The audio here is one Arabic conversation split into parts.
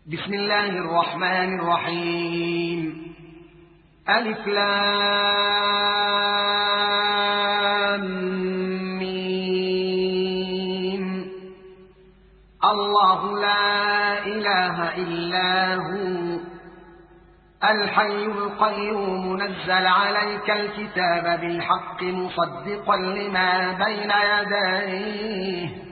بسم الله الرحمن الرحيم. ألف لام ميم. الله لا إله إلا هو الحي القيوم نزل عليك الكتاب بالحق مصدقا لما بين يديه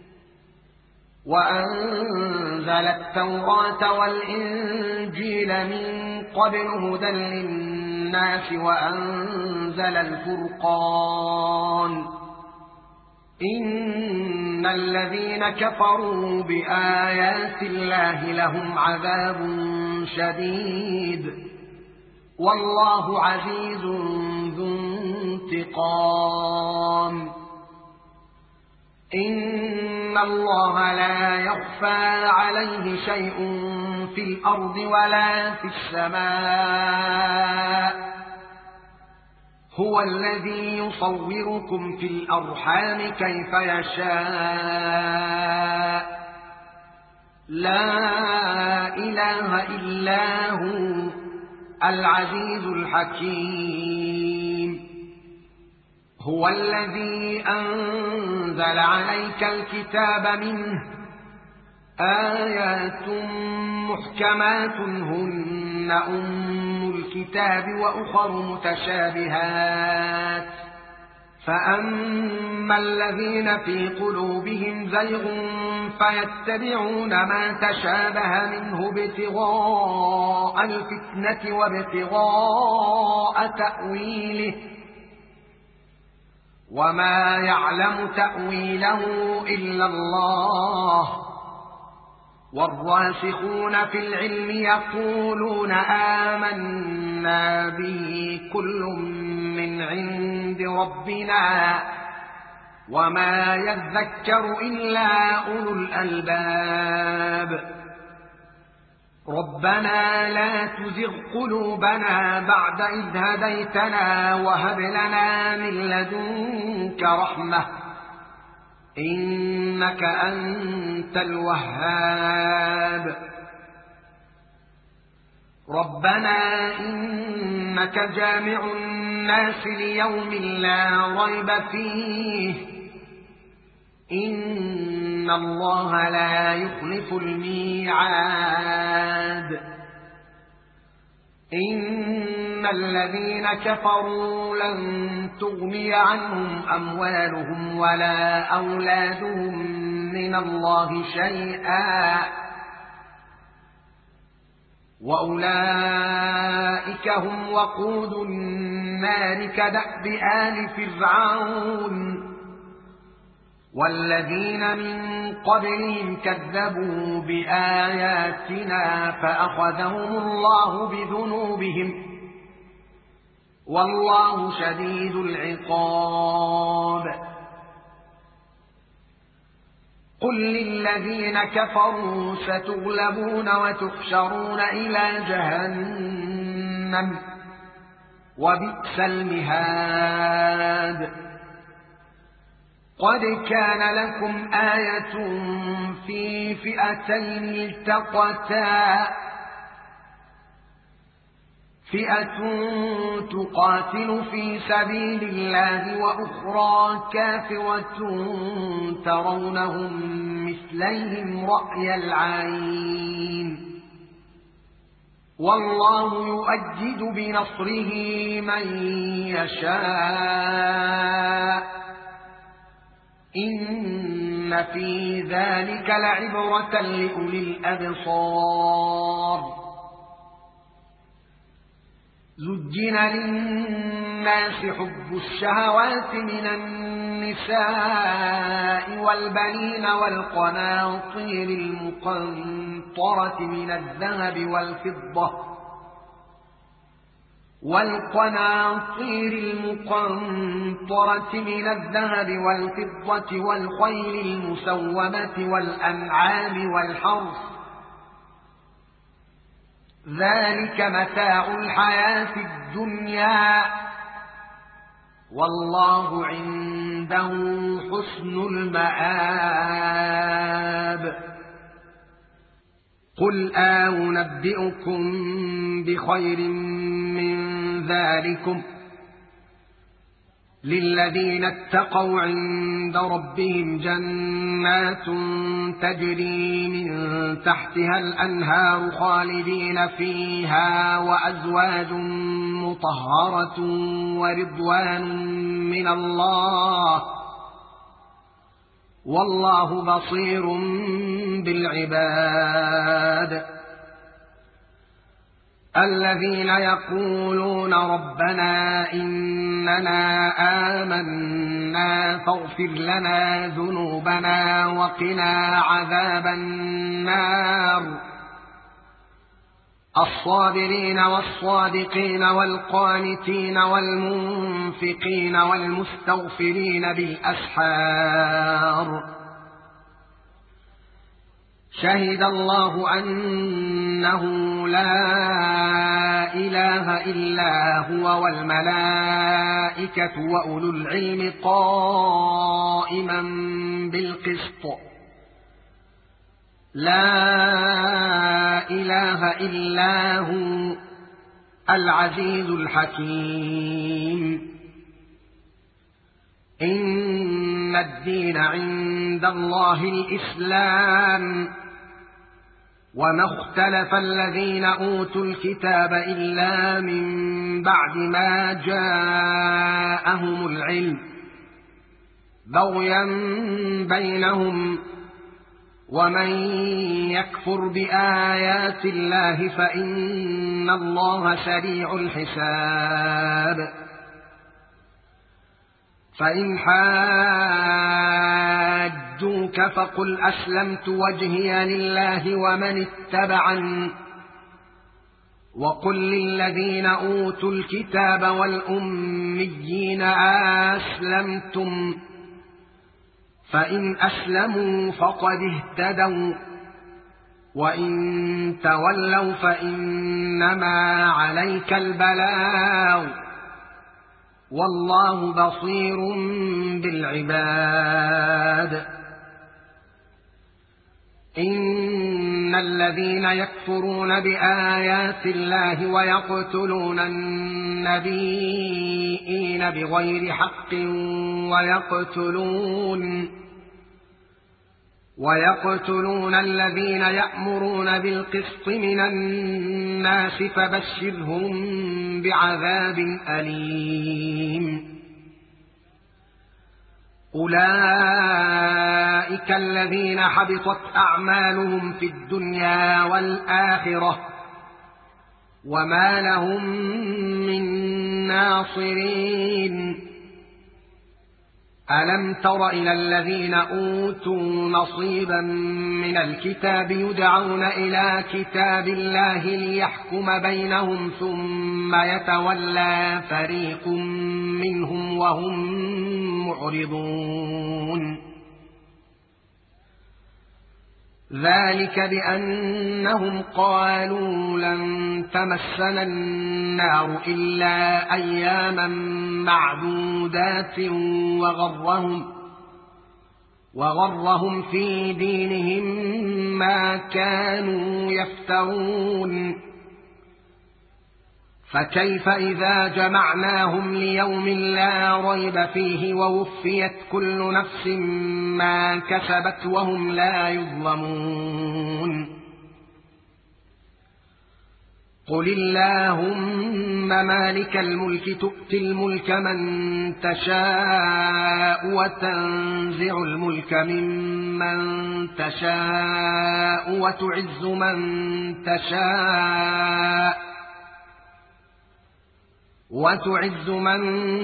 وأنزل التوراة والإنجيل من قبل هدى للناس وأنزل الفرقان إن الذين كفروا بآيات الله لهم عذاب شديد والله عزيز ذو انتقام. إن الله لا يخفى عليه شيء في الأرض ولا في السماء هو الذي يصوركم في الأرحام كيف يشاء لا إله إلا هو العزيز الحكيم. هو الذي أنزل عليك الكتاب منه آيات محكمات هن أم الكتاب وأخر متشابهات فأما الذين في قلوبهم زيغ فيتبعون ما تشابه منه ابتغاء الفتنة وابتغاء تأويله وما يعلم تأويله إلا الله والراسخون في العلم يقولون آمنا به كل من عند ربنا وما يذكر إلا أولو الألباب. ربنا لا تزغ قلوبنا بعد إذ هديتنا وهب لنا من لدنك رحمة إنك أنت الوهاب. ربنا إنك جامع الناس ليوم لا ريب فيه إن الله لا يخلف الميعاد. إن الذين كفروا لن تغني عنهم أموالهم ولا أولادهم من الله شيئا وأولئك هم وقود النار كدأب آل فرعون والذين من قبلهم كذبوا بآياتنا فأخذهم الله بذنوبهم والله شديد العقاب. قل للذين كفروا ستغلبون وتحشرون إلى جهنم وبئس المهاد. قد كان لكم آية في فئتين التقتا فئة تقاتل في سبيل الله وأخرى كافرة ترونهم مثليهم رأي العين والله يؤيد بنصره من يشاء إن في ذلك لعبرة لأولي الأبصار. زجن للناس حب الشهوات من النساء والبنين والقناطير المقنطرة من الذهب والفضة والخيل المسومة والأنعام والحرث ذلك متاع الحياة الدنيا والله عنده حسن المآب. قل أنبئكم بخير من ذلكم للذين اتقوا عند ربهم جنات تجري من تحتها الأنهار خالدين فيها وأزواج مطهرة ورضوان من الله والله بصير بالعباد الذين يقولون ربنا إننا آمنا فاغفر لنا ذنوبنا وقنا عذاب النار الصابرين والصادقين والقانتين والمنفقين والمستغفرين بالأسحار شهد الله أنه لا إله إلا هو والملائكة وأولو العلم قائما بالقسط لا إله إلا هو العزيز الحكيم إن الدين عند الله الإسلام وما اختلف الذين أوتوا الكتاب إلا من بعد ما جاءهم العلم بغيا بينهم ومن يكفر بآيات الله فإن الله سريع الحساب فإن حاجوك فقل أسلمت وجهي لله ومن اتبعني وقل للذين أوتوا الكتاب والأميين أسلمتم فإن أسلموا فقد اهتدوا وإن تولوا فإنما عليك البلاغ والله بصير بالعباد إن الذين يكفرون بآيات الله ويقتلون النبيين بغير حق ويقتلون الذين يأمرون بالقسط من الناس فبشرهم بعذاب أليم أولئك الذين حبطت أعمالهم في الدنيا والآخرة وما لهم من ناصرين ألم تر إلى الذين أوتوا نصيبا من الكتاب يدعون إلى كتاب الله ليحكم بينهم ثم يتولى فريق منهم وهم معرضون ذلك بأنهم قالوا لن تمسنا النار إلا أياما معدودات وغرهم في دينهم ما كانوا يفترون فكيف إذا جمعناهم ليوم لا ريب فيه ووفيت كل نفس ما كسبت وهم لا يظلمون قل اللهم مالك الملك تؤتي الملك من تشاء وتنزع الملك ممن تشاء وتعز من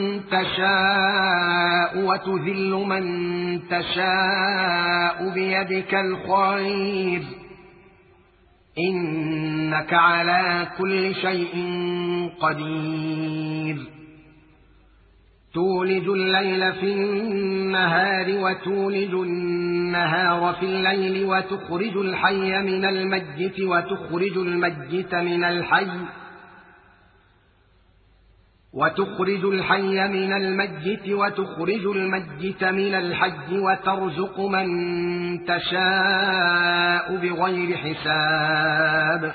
تشاء وتذل من تشاء بيدك الخير إنك على كل شيء قدير تولج الليل في النهار وتولج النهار في الليل وتخرج الحي من الميت وتخرج الميت من الحي وتخرج الحي من الميت وتخرج الميت من الحي وترزق من تشاء بغير حساب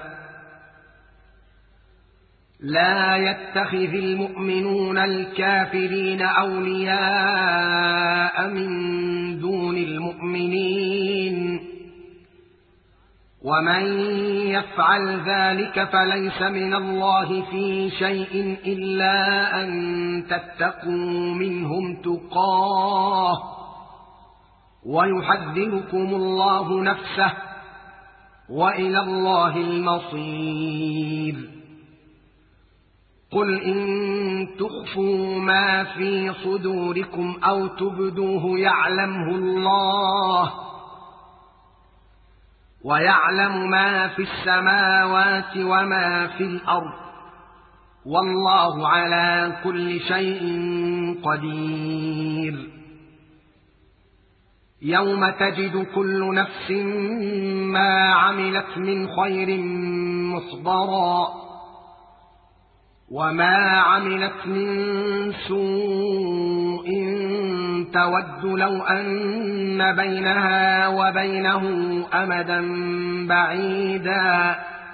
لا يتخذ المؤمنون الكافرين أولياء من دون المؤمنين ومن يفعل ذلك فليس من الله في شيء إلا أن تتقوا منهم تقاه ويحذركم الله نفسه وإلى الله المصير قل إن تخفوا ما في صدوركم أو تبدوه يعلمه الله ويعلم ما في السماوات وما في الأرض والله على كل شيء قدير يوم تجد كل نفس ما عملت من خير محضرا وما عملت من سوء تود لو أن بينها وبينه أمدا بعيدا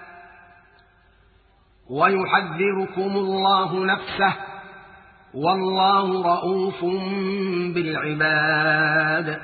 ويحذركم الله نفسه والله رءوف بالعباد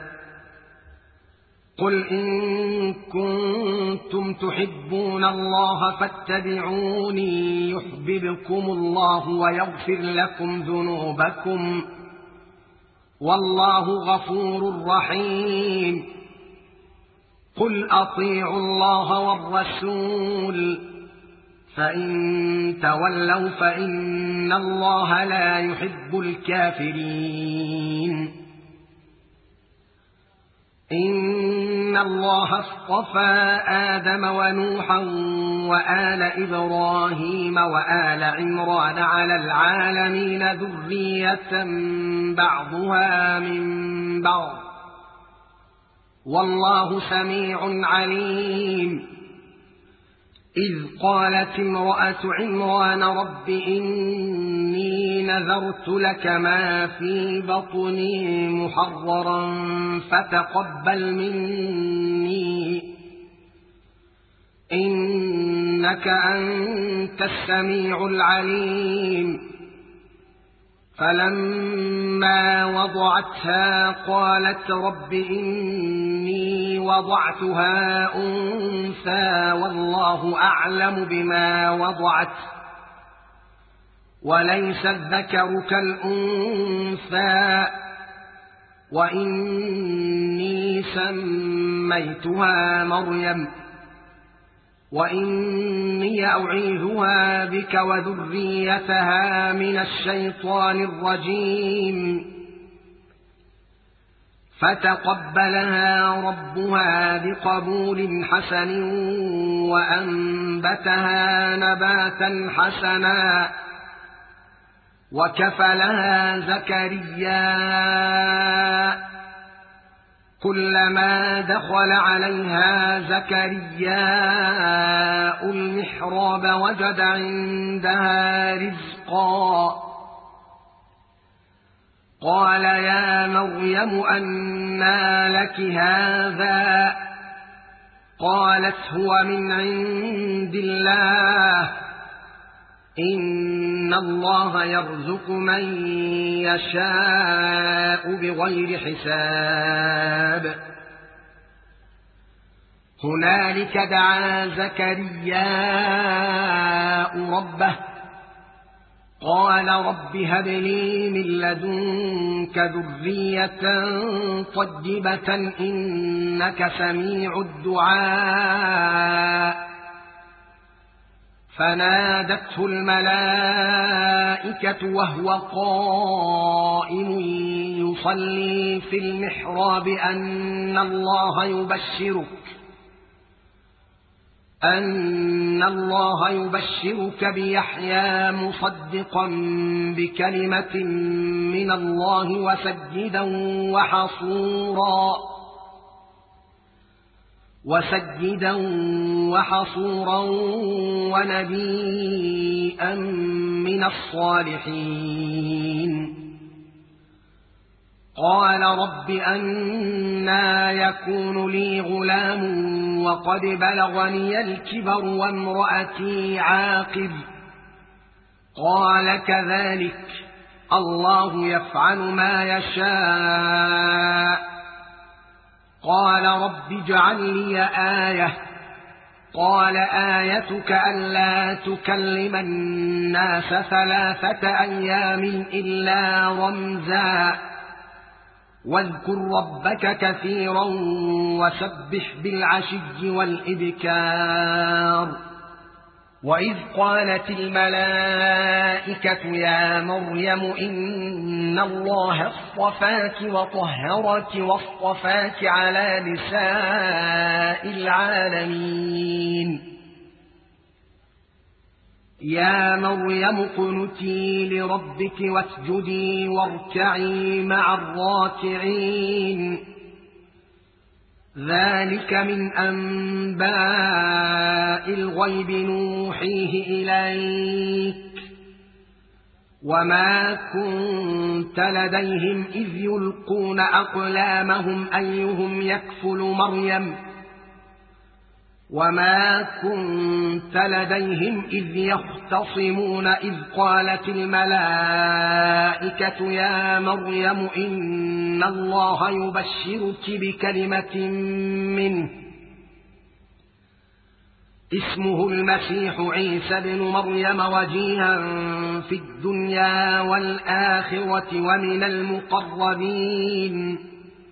قل إن كنتم تحبون الله فاتبعوني يحببكم الله ويغفر لكم ذنوبكم والله غفور رحيم قل أطيعوا الله والرسول فإن تولوا فإن الله لا يحب الكافرين إن الله اصطفى آدم ونوحا وآل إبراهيم وآل عمران على العالمين ذرية بعضها من بعض والله سميع عليم إذ قالت امرأة عمران رب إني نذرت لك ما في بطني محررا فتقبل مني إنك أنت السميع العليم فلما وضعتها قالت رب إني وضعتها أنثى والله أعلم بما وضعت وليس الذكر كالأنثى وإني سميتها مريم وإني أعيذها بك وذريتها من الشيطان الرجيم فتقبلها ربها بقبول حسن وأنبتها نباتا حسنا وكفلها زكريا كلما دخل عليها زكرياء المحراب وجد عندها رزقا قال يا مريم أنى لك هذا قالت هو من عند الله إن الله يرزق من يشاء بغير حساب هنالك دعا زكرياء ربه قال رب هب لي من لدنك ذرية طيبة إنك سميع الدعاء فنادته الملائكة وهو قائم يصلي في المحراب أن الله يبشرك بيحيى مصدقا بكلمة من الله وسيدا وسيدا وحصورا ونبيا من الصالحين. قال رب أنى يكون لي غلام وقد بلغني الكبر وامرأتي عاقر. قال كذلك الله يفعل ما يشاء. قال رب اجعل لي آية. قال آيتك ألا تكلم الناس 3 أيام إلا رمزا واذكر ربك كثيرا وسبح بالعشي والإبكار. وإذ قالت الملائكة يا مريم إن الله اصطفاك وطهرك واصطفاك على نساء العالمين. يا مريم اقنتي لربك واسجدي واركعي مع الراكعين. ذلك من أنباء الغيب نوحيه إليك وما كنت لديهم إذ يلقون أقلامهم أيهم يكفل مريم وما كنت لديهم إذ يختصمون إذ قالت الملائكة يا مريم إن الله يبشرك بكلمة منه اسمه المسيح عيسى بن مريم وجيها في الدنيا والآخرة ومن المقربين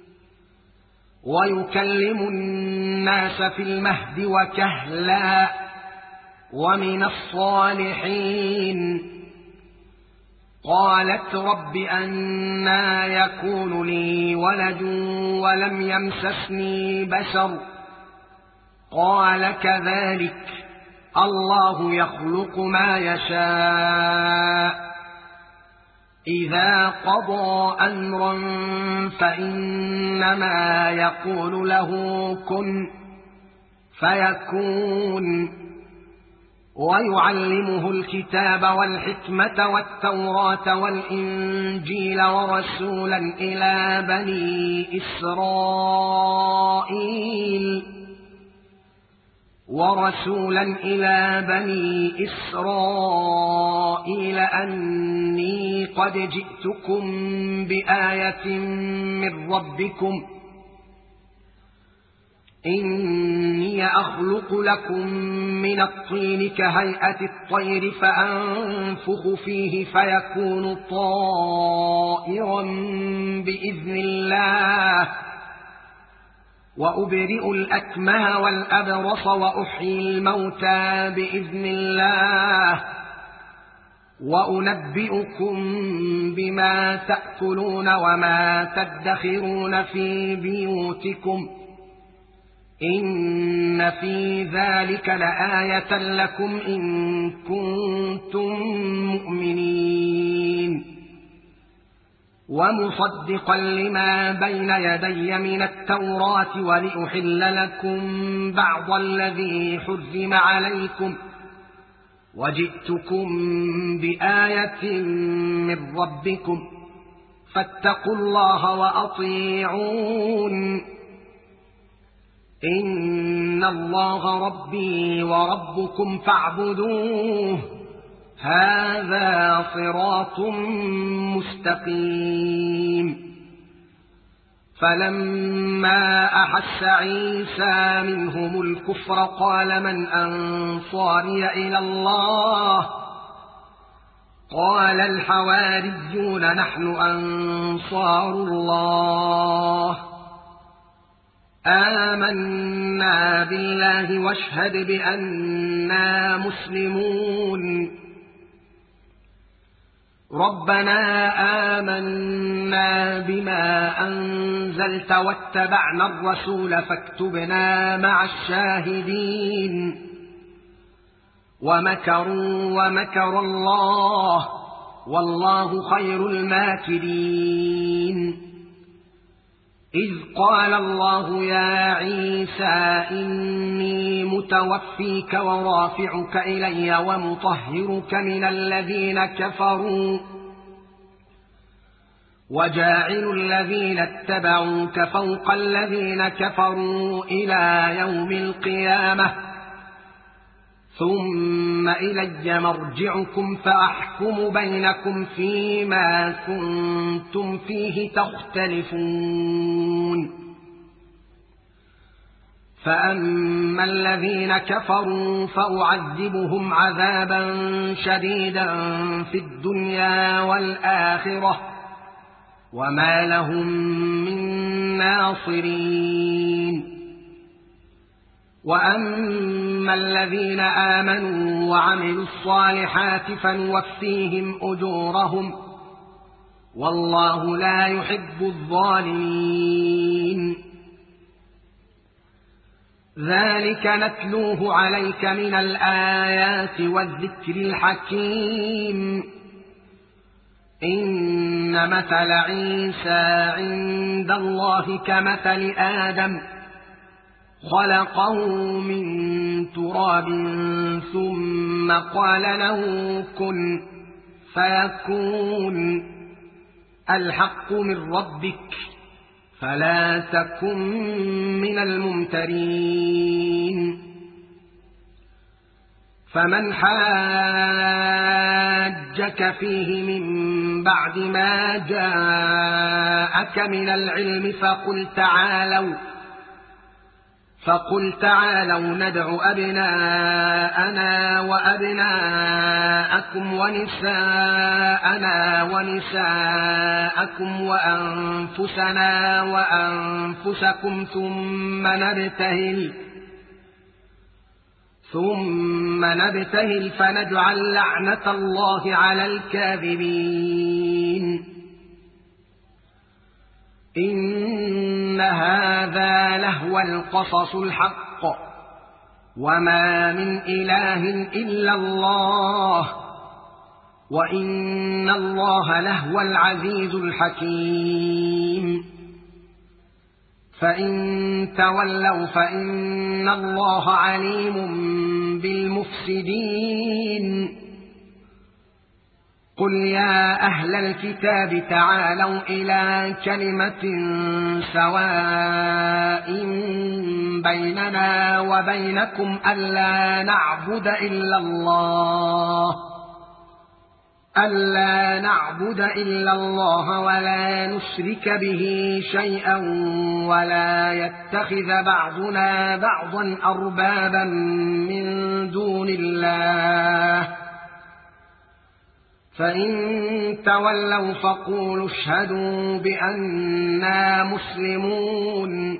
ويكلم الناس في المهد وكهلا ومن الصالحين. قالت رب أنى يكون لي ولد ولم يمسسني بشر. قال كذلك الله يخلق ما يشاء إذا قضى أمرا فإنما يقول له كن فيكون. ويعلمه الكتاب والحكمة والتوراة والإنجيل ورسولا إلى بني إسرائيل أني قد جئتكم بآية من ربكم إني أخلق لكم من الطين كهيئة الطير فأنفخ فيه فيكون طائرا بإذن الله وأبرئ الأكمه والأبرص وأحيي الموتى بإذن الله وأنبئكم بما تأكلون وما تدخرون في بيوتكم إن في ذلك لآية لكم إن كنتم مؤمنين. ومصدقا لما بين يدي من التوراة ولأحل لكم بعض الذي حرم عليكم وجئتكم بآية من ربكم فاتقوا الله وأطيعون إن الله ربي وربكم فاعبدوه هذا صراط مستقيم. فلما أحس عيسى منهم الكفر قال من أنصاري إلى الله قال الحواريون نحن أنصار الله آمنا بالله واشهد بأننا مسلمون. ربنا آمنا بما أنزلت واتبعنا الرسول فاكتبنا مع الشاهدين. ومكروا ومكر الله والله خير الماكرين. إذ قال الله يا عيسى إني متوفيك ورافعك إلي ومطهرك من الذين كفروا وجاعل الذين اتبعوك فوق الذين كفروا إلى يوم القيامة ثم إلي مرجعكم فأحكم بينكم فيما كنتم فيه تختلفون فأما الذين كفروا فأعذبهم عذابا شديدا في الدنيا والآخرة وما لهم من ناصرين وأما الذين آمنوا وعملوا الصالحات فنوفيهم أجورهم والله لا يحب الظالمين ذلك نتلوه عليك من الآيات والذكر الحكيم إن مثل عيسى عند الله كمثل آدم خلقه من تراب ثم قال له كن فيكون الحق من ربك فلا تكن من الممترين فمن حاجك فيه من بعد ما جاءك من العلم فقل تعالوا ندع أبناءنا وأبناءكم ونساءنا ونساءكم وأنفسنا وأنفسكم ثم نبتهل فنجعل لعنة الله على الكاذبين إن هذا لهو القصص الحق وما من إله إلا الله وإن الله لهو العزيز الحكيم فإن تولوا فإن الله عليم بالمفسدين قل يا أهل الكتاب تعالوا إلى كلمة سواء بيننا وبينكم ألا نعبد إلا الله ولا نشرك به شيئا ولا يتخذ بعضنا بعضا أربابا من دون الله فإن تولوا فقولوا اشهدوا بأننا مسلمون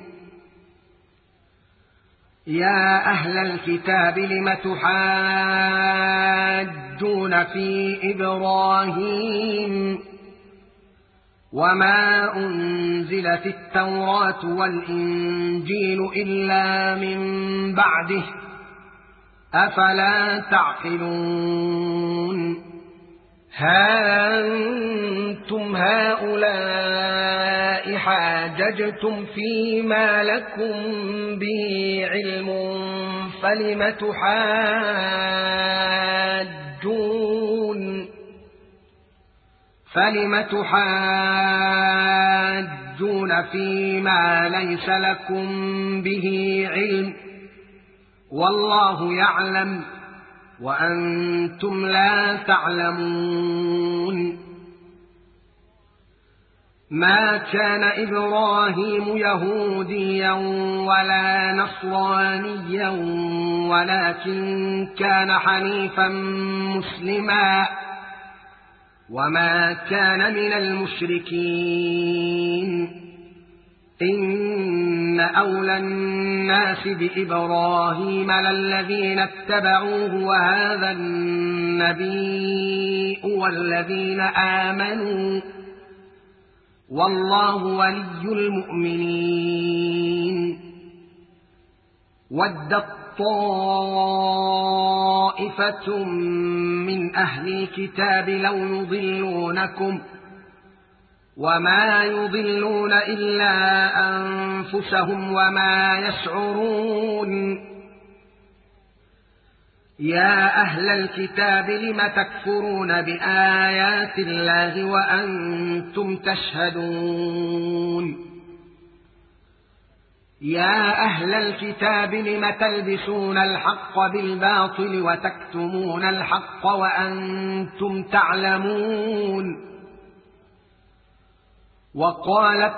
يا أهل الكتاب لم تحاجون في إبراهيم وما أنزلت التوراة والإنجيل إلا من بعده أفلا تعقلون ها أنتم هؤلاء حاججتم فيما لكم به علم فلم تحاجون فيما ليس لكم به علم والله يعلم وأنتم لا تعلمون ما كان إبراهيم يهوديا ولا نصرانيا ولكن كان حنيفا مسلما وما كان من المشركين إن أولى الناس بإبراهيم للذين اتبعوه وهذا النبي والذين آمنوا والله ولي المؤمنين ودت طائفة من أهل الكتاب لو يضلونكم وما يضلون إلا أنفسهم وما يشعرون يا أهل الكتاب لم تكفرون بآيات الله وأنتم تشهدون يا أهل الكتاب لم تلبسون الحق بالباطل وتكتمون الحق وأنتم تعلمون وقالت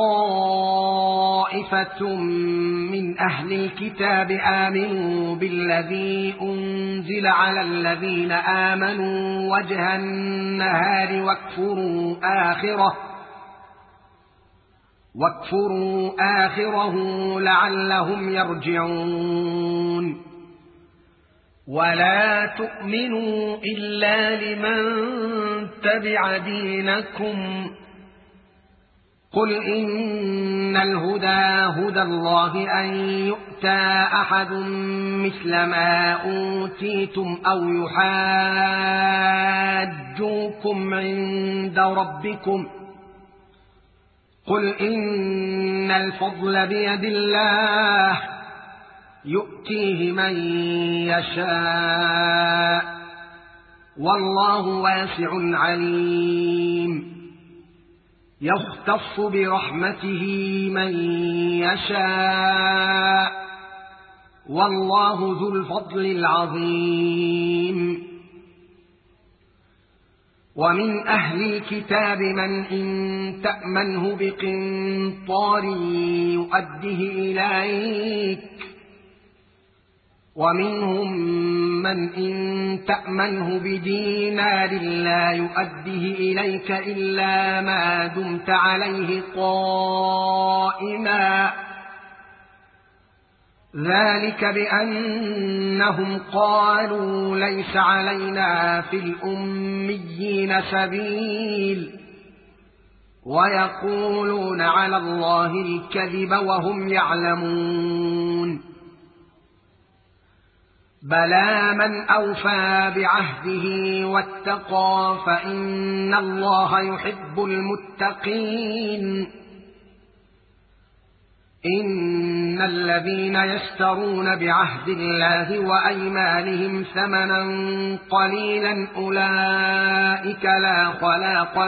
طائفة من أهل الكتاب آمنوا بالذي أنزل على الذين آمنوا وجه النهار واكفروا آخره لعلهم يرجعون ولا تؤمنوا إلا لمن تبع دينكم قل إن الهدى هدى الله أن يؤتى أحد مثل ما أوتيتم أو يحاجوكم عند ربكم قل إن الفضل بيد الله يؤتيه من يشاء والله واسع عليم يختص برحمته من يشاء والله ذو الفضل العظيم ومن أهل الكتاب من إن تأمنه بقنطار يؤده إليك ومنهم من إن تأمنه بدينار لا يؤده إليك إلا ما دمت عليه قائما ذلك بأنهم قالوا ليس علينا في الأميين سبيل ويقولون على الله الكذب وهم يعلمون بلى من أوفى بعهده واتقى فإن الله يحب المتقين إن الذين يشترون بعهد الله وأيمانهم ثمنا قليلا أولئك لا خلاق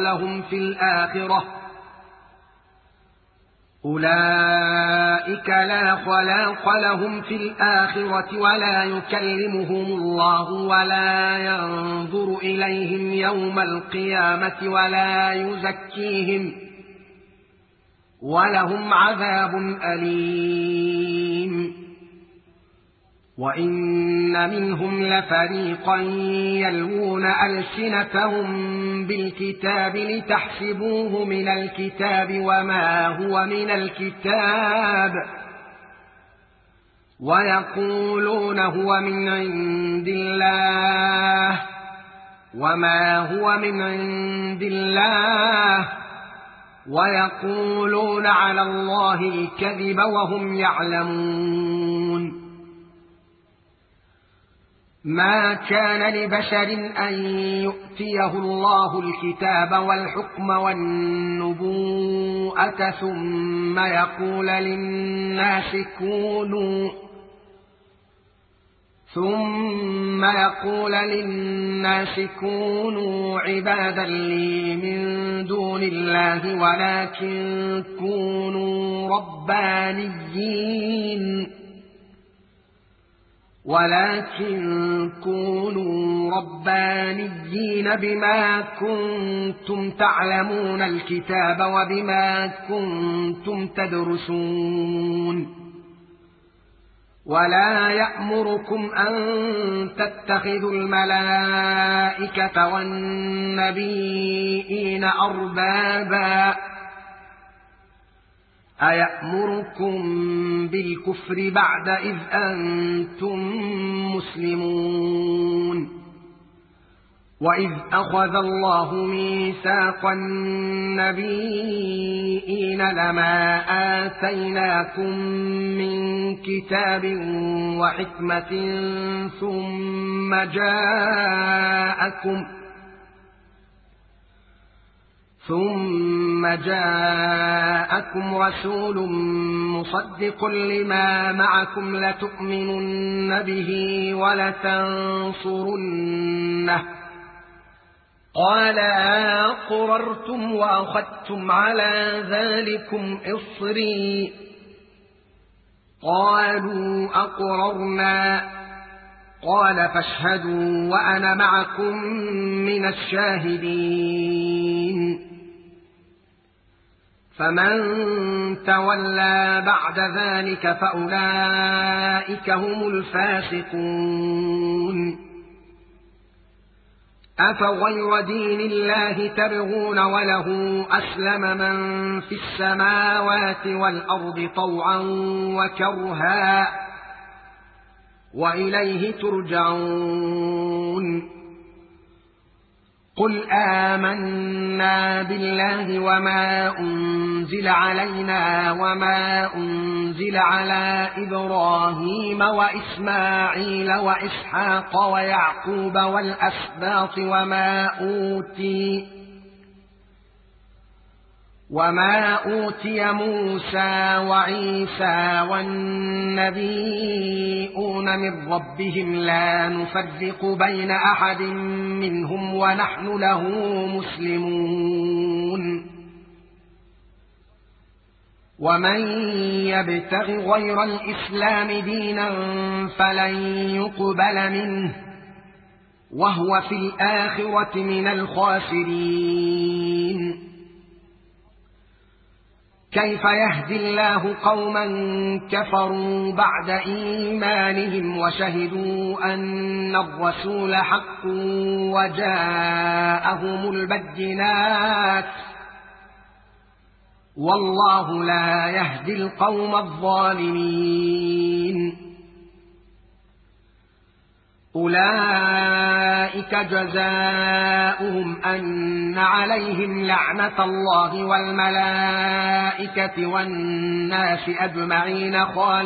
لهم في الآخرة ولا يكلمهم الله ولا ينظر إليهم يوم القيامة ولا يزكيهم ولهم عذاب أليم وإن منهم لفريقا يلوون ألسنتهم بالكتاب لتحسبوه من الكتاب وما هو من الكتاب ويقولون هو من عند الله وما هو من عند الله ويقولون على الله الكذب وهم يعلمون ما كان لبشر أن يؤتيه الله الكتاب والحكم والنبوءة ثم يقول للناس كونوا عبادا لي من دون الله ولكن كونوا ربانيين بما كنتم تعلمون الكتاب وبما كنتم تدرسون ولا يأمركم أن تتخذوا الملائكة والنبيين أربابا أيأمركم بالكفر بعد إذ أنتم مسلمون وإذ أخذ الله ميثاق النبيين لما آتيناكم من كتاب وحكمة ثم جاءكم رسول مصدق لما معكم لتؤمنن به ولتنصرنه قال أقررتم وأخذتم على ذلكم إصري قالوا أقررنا قال فاشهدوا وأنا معكم من الشاهدين فمن تولى بعد ذلك فأولئك هم الفاسقون أفغير دين الله تبغون وله أسلم من في السماوات والأرض طوعا وكرها وإليه ترجعون قل آمنا بالله وما أنزل علينا وما أنزل على إبراهيم وإسماعيل وإسحاق ويعقوب والأسباط وما أوتي موسى وعيسى والنبيون من ربهم لا نفرق بين أحد منهم ونحن له مسلمون ومن يبتغ غير الإسلام دينا فلن يقبل منه وهو في الآخرة من الخاسرين كيف يهدي الله قوما كفروا بعد إيمانهم وشهدوا أن الرسول حق وجاءهم البينات والله لا يهدي القوم الظالمين أولئك جزاؤهم أن عليهم لعنة الله والملائكة والناس أجمعين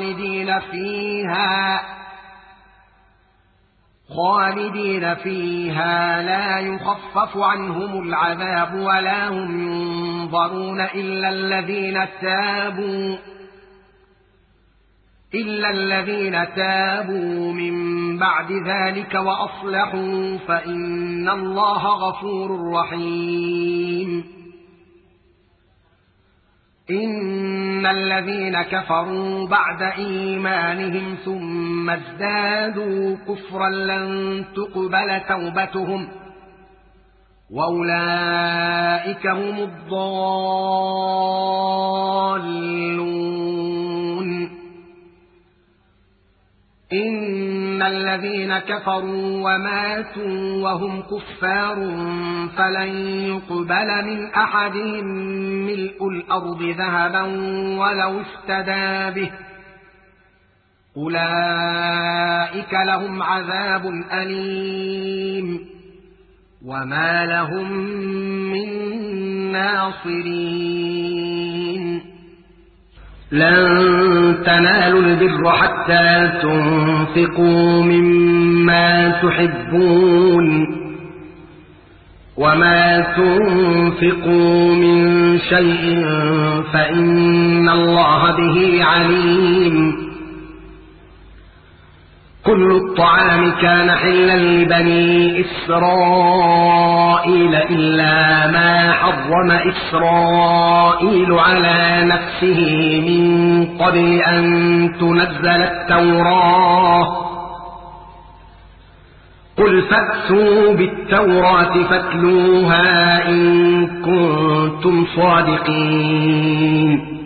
خالدين فيها لا يخفف عنهم العذاب ولا هم ينظرون إلا الذين تابوا من بعد ذلك وأصلحوا فإن الله غفور رحيم إن الذين كفروا بعد إيمانهم ثم ازدادوا كفرا لن تقبل توبتهم وأولئك هم الضالون إن الذين كفروا وماتوا وهم كفار فلن يقبل من أحدهم ملء الأرض ذهبا ولو افتدى به أولئك لهم عذاب أليم وما لهم من ناصرين لن تنالوا البر حتى تنفقوا مما تحبون وما تنفقوا من شيء فإن الله به عليم كل الطعام كان حلا لبني إسرائيل إلا ما حرم إسرائيل على نفسه من قبل أن تنزل التوراة قل فأتوا بالتوراة فاتلوها إن كنتم صادقين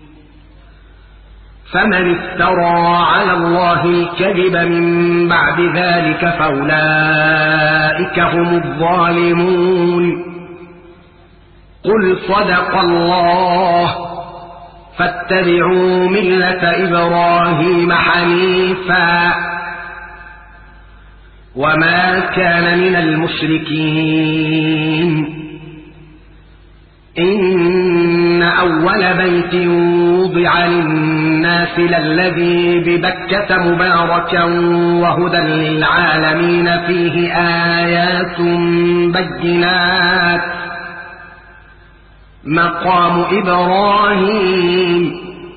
فمن افترى على الله الكذب من بعد ذلك فأولئك هم الظالمون قل صدق الله فاتبعوا ملة إبراهيم حنيفا وما كان من المشركين إن أول بيت وضع للناس للذي ببكة مباركا وهدى للعالمين فيه آيات بينات مقام إبراهيم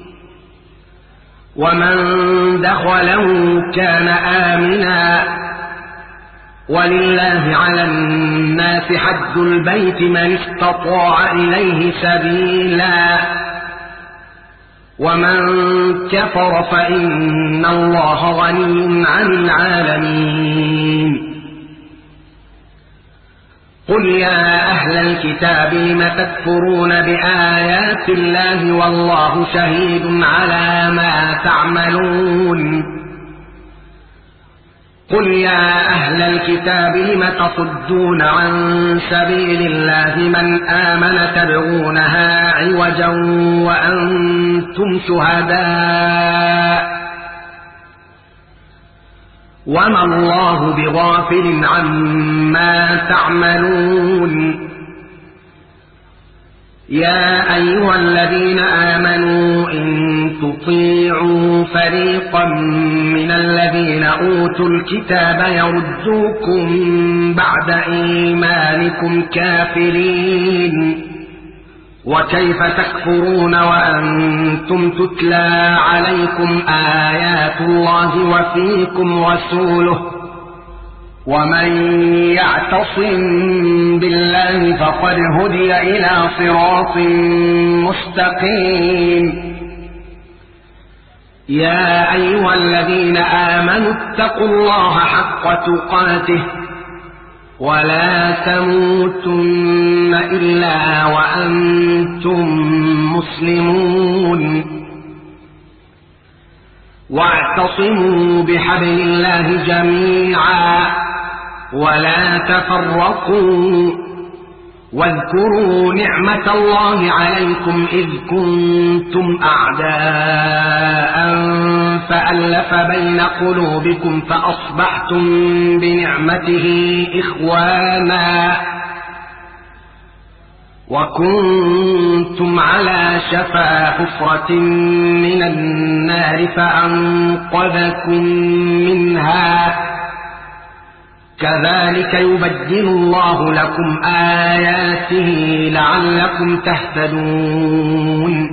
ومن دخله كان آمنا ولله على الناس حج البيت من استطاع إليه سبيلا ومن كفر فإن الله غني عن العالمين قل يا أهل الكتاب لم تكفرون بآيات الله والله شهيد على ما تعملون قل يا أهل الكتاب لم تصدون عن سبيل الله من آمن تبغونها عوجا وأنتم شهداء وما الله بغافل عما تعملون يا أيها الذين آمنوا إن تطيعوا فريقا من الذين أوتوا الكتاب يردوكم بعد إيمانكم كافرين وكيف تكفرون وأنتم تتلى عليكم آيات الله وفيكم رسوله ومن يعتصم بالله فقد هدي إلى صراط مستقيم يا أيها الذين آمنوا اتقوا الله حق تقاته ولا تموتن إلا وأنتم مسلمون واعتصموا بحبل الله جميعا ولا تفرقوا واذكروا نعمة الله عليكم إذ كنتم أعداء فألف بين قلوبكم فأصبحتم بنعمته إخوانا وكنتم على شفا حفرة من النار فأنقذكم منها كذلك يبين الله لكم آياته لعلكم تهتدون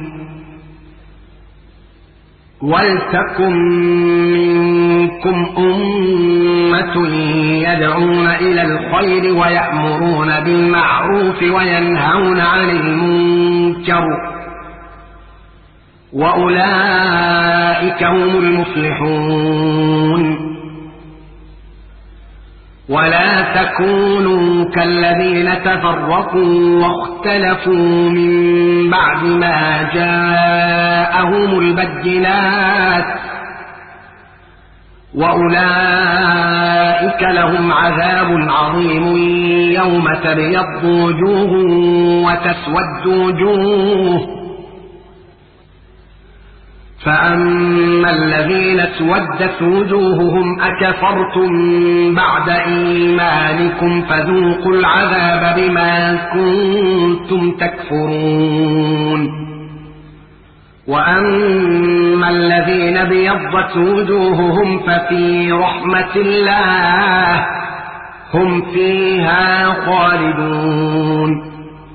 ولتكن منكم أمة يدعون إلى الخير ويأمرون بالمعروف وينهون عن المنكر وأولئك هم المفلحون ولا تكونوا كالذين تفرقوا واختلفوا من بعد ما جاءهم البينات وأولئك لهم عذاب عظيم يوم تبيض وجوه وتسود وجوه فأما الذين اسودت وجوههم أكفرتم بعد إيمانكم فذوقوا العذاب بما كنتم تكفرون وأما الذين بيضت وجوههم ففي رحمة الله هم فيها خالدون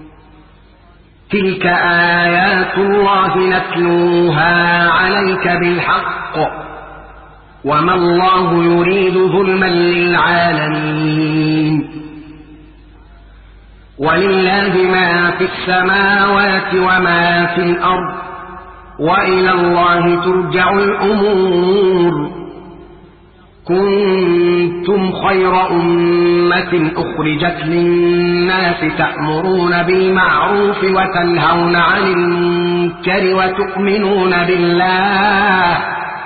تلك آيات الله نتلوها عليك بالحق وما الله يريد ظلما للعالمين ولله ما في السماوات وما في الأرض وإلى الله ترجع الأمور كنتم خير أمة أخرجت للناس تأمرون بالمعروف وتنهون عن المنكر وتؤمنون بالله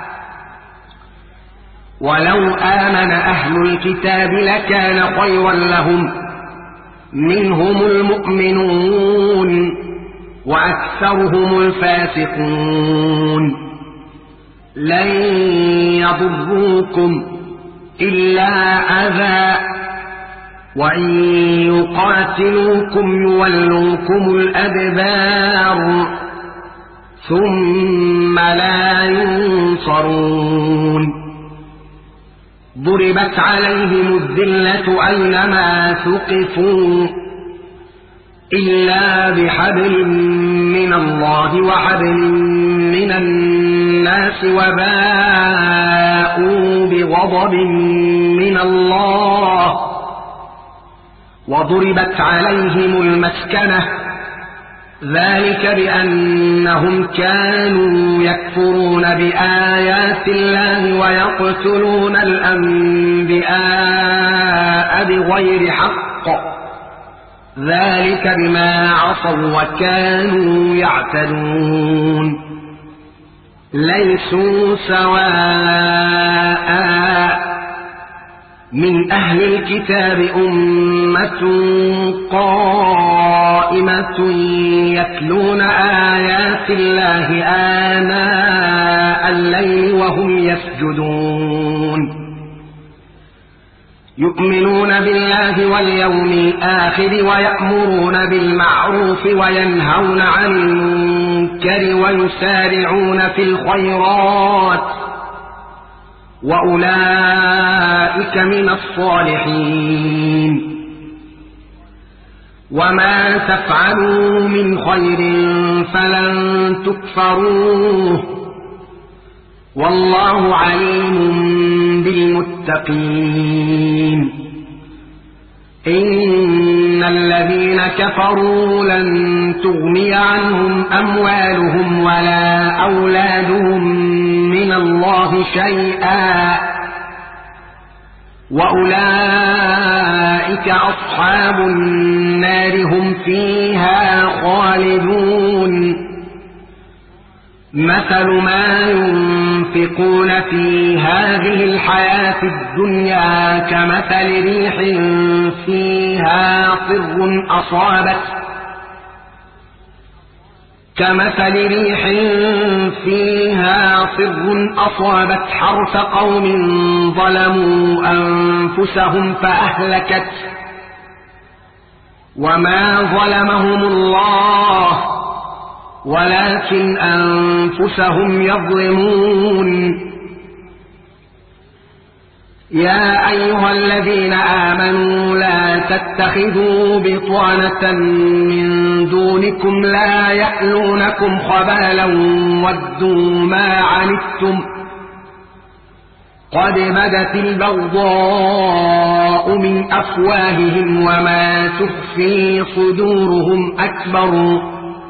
ولو آمن أهل الكتاب لكان خيرا لهم منهم المؤمنون وأكثرهم الفاسقون لن يضروكم إلا أذى وإن يقاتلوكم يولوكم الأدبار ثم لا ينصرون ضربت عليهم الذلة أينما ثقفوا إلا بحبل من الله وحبل من الناس وباءوا بغضب من الله وضربت عليهم المسكنة ذلك بأنهم كانوا يكفرون بآيات الله ويقتلون الأنبياء بغير حق ذلك بما عصوا وكانوا يعتدون ليسوا سواء من أهل الكتاب أمة قائمة يتلون آيات الله آناء الليل وهم يسجدون يؤمنون بالله واليوم الآخر ويأمرون بالمعروف وينهون عن المنكر ويسارعون في الخيرات وأولئك من الصالحين وما تفعلوا من خير فلن تكفروه والله عليم بالمتقين إن الذين كفروا لن تغني عنهم أموالهم ولا أولادهم من الله شيئا وأولئك أصحاب النار هم فيها خالدون مثل ما ينفقون في هذه الحياة الدنيا كمثل ريح فيها صر أصابت حرث قوم ظلموا أنفسهم فأهلكت وما ظلمهم الله ولكن أنفسهم يظلمون يا أيها الذين آمنوا لا تتخذوا بطانة من دونكم لا يألونكم خبالا ودوا ما عنتم قد بدت البغضاء من أفواههم وما تخفي صدورهم أكبر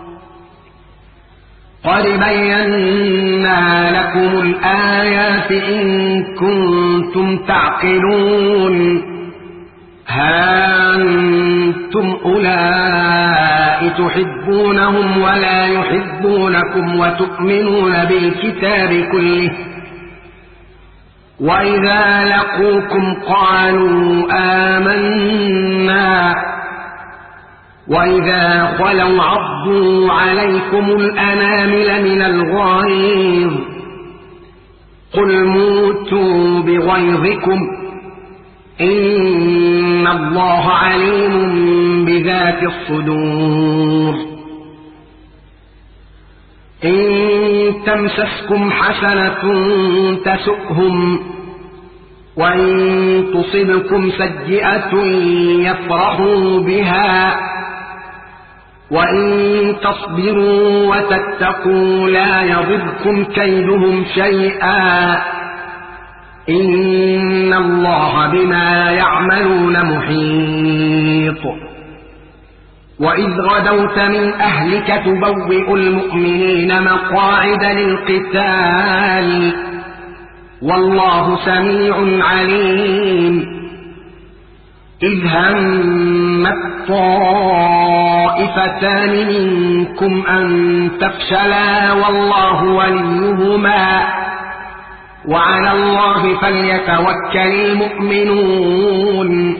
قد بينا لكم الآيات إن كنتم تعقلون ها أنتم أولئك تحبونهم ولا يحبونكم وتؤمنون بالكتاب كله وإذا لقوكم قالوا آمنا وإذا خلوا عضوا عليكم الأنامل من الغيظ قل موتوا بغيظكم إن الله عليم بذات الصدور إن تمسسكم حسنة تسؤهم وإن تصبكم سيئة يفرحوا بها وإن تصبروا وتتقوا لا يضركم كيدهم شيئا إن الله بما يعملون محيط وإذ غدوت من أهلك تبوئ المؤمنين مقاعد للقتال والله سميع عليم إذ همت طائفتان منكم أن تفشلا والله وليهما وعلى الله فليتوكل المؤمنون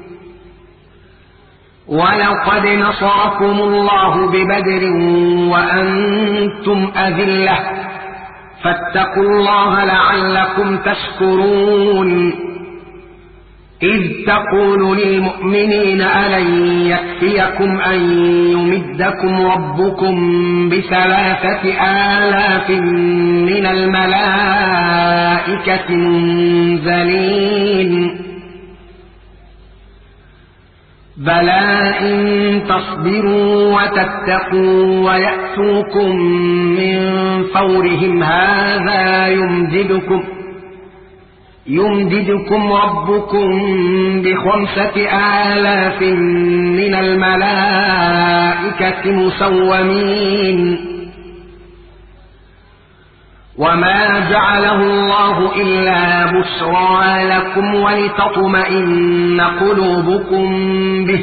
ولقد نصركم الله ببدر وأنتم أذلة فاتقوا الله لعلكم تشكرون إذ تقول للمؤمنين ألن يكفيكم أن يمدكم ربكم ب3,000 من الملائكة منزلين بلى إن تصبروا وتتقوا ويأتوكم من فورهم هذا يمددكم ربكم ب5000 من الملائكة مسومين. وما جعله الله إلا بشرى لكم ولتطمئن قلوبكم به،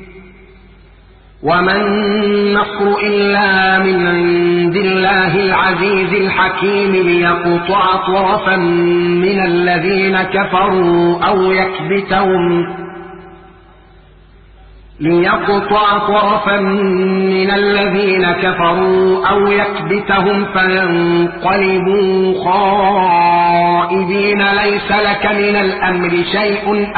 وما النصر إلا من عند الله العزيز الحكيم ليقطع طرفا من الذين كفروا أو يكبتهم فينقلبوا خائبين. ليس لك من الأمر شيء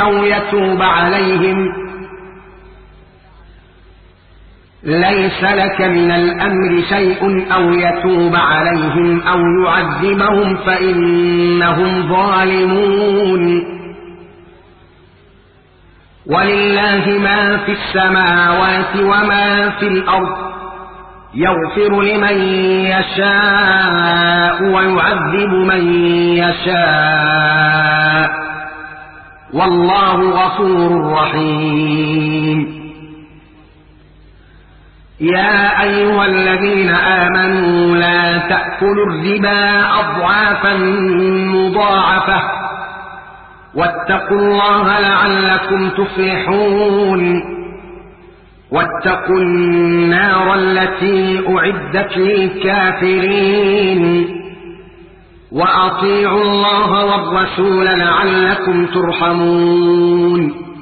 أو يتوب عليهم أو يعذبهم فإنهم ظالمون. ولله ما في السماوات وما في الأرض، يغفر لمن يشاء ويعذب من يشاء، والله غفور رحيم. يا أيها الذين آمنوا لا تأكلوا الربا أضعافا مضاعفة، واتقوا الله لعلكم تفلحون. واتقوا النار التي أعدت للكافرين، وأطيعوا الله والرسول لعلكم ترحمون.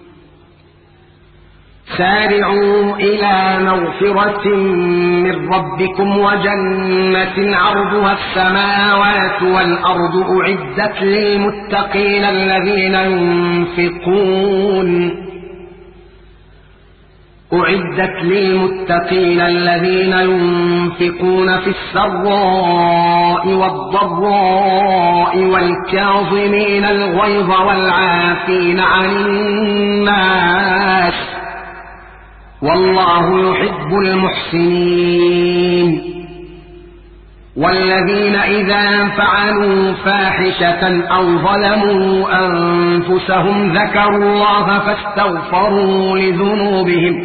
سارعوا إلى مغفرة من ربكم وجنة عرضها السماوات والأرض أعدت للمتقين الذين ينفقون في السراء والضراء والكاظمين الغيظ والعافين عن الناس، والله يحب المحسنين. والذين إذا فعلوا فاحشة أو ظلموا أنفسهم ذكروا الله فاستغفروا لذنوبهم،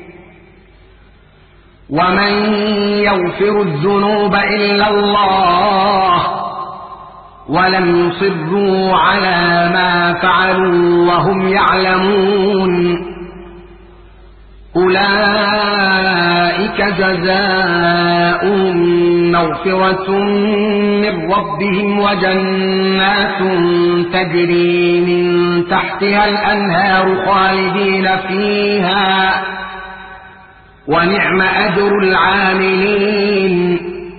ومن يغفر الذنوب إلا الله، ولم يصروا على ما فعلوا وهم يعلمون. أولئك جزاؤهم مغفرة من ربهم وجنات تجري من تحتها الأنهار خالدين فيها، ونعم أجر العاملين.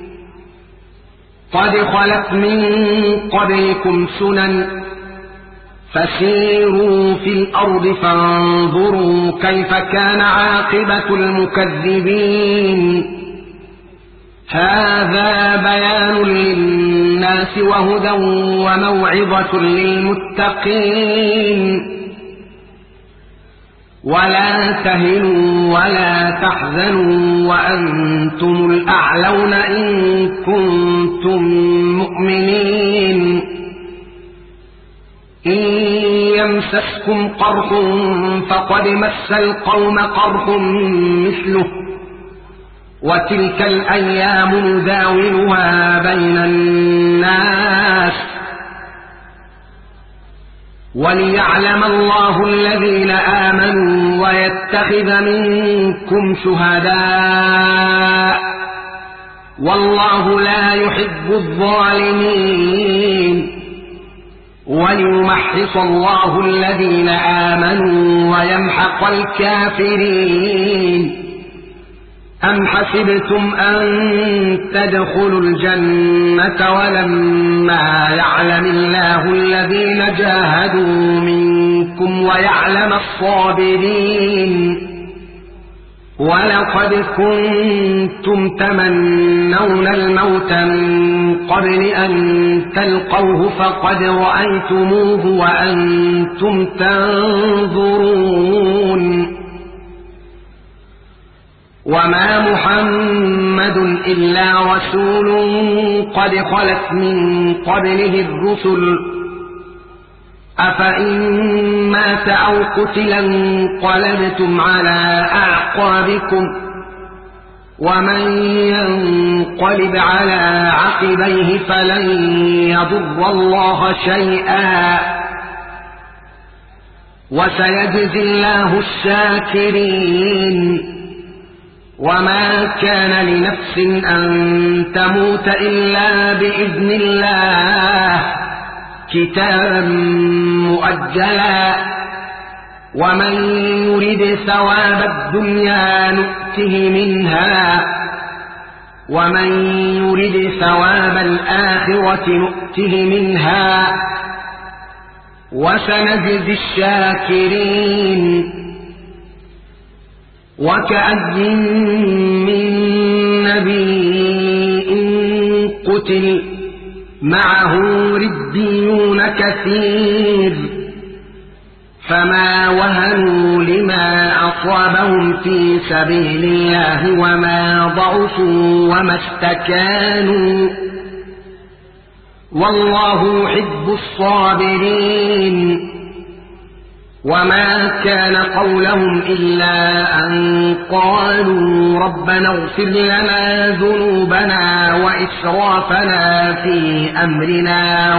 قد خلت من قبلكم سنن فسيروا في الأرض فانظروا كيف كان عاقبة المكذبين. هذا بيان للناس وهدى وموعظة للمتقين. ولا تهنوا ولا تحزنوا وأنتم الأعلون إن كنتم مؤمنين. إن يمسسكم قرح فقد مس القوم قرح مثله، وتلك الأيام نداولها بين الناس، وليعلم الله الذين آمنوا ويتخذ منكم شهداء، والله لا يحب الظالمين. وليمحص الله الذين آمنوا ويمحق الكافرين. أم حسبتم أن تدخلوا الجنة ولما يعلم الله الذين جاهدوا منكم ويعلم الصابرين؟ ولقد كنتم تمنون الموت من قبل أن تلقوه فقد رأيتموه وأنتم تنظرون. إلا رسول قد خلت من قبله الرسل أفإن مات أو قتلا انقلبتم على أعقابكم ومن ينقلب على عقبيه فلن يضر الله شيئا وسيجزي الله الشاكرين وما كان لنفس أن تموت إلا بإذن الله كتابا مؤجلا ومن يرد ثواب الدنيا نؤته منها ومن يرد ثواب الآخرة نؤته منها وسنجزي الشاكرين وكأي من نبي قتل معه ربيون كثير فما وهنوا لما أصابهم في سبيل الله وما ضعفوا وما استكانوا والله يحب الصابرين وما كان قولهم إلا أن قالوا ربنا اغفر لنا ذنوبنا وإسرافنا في أمرنا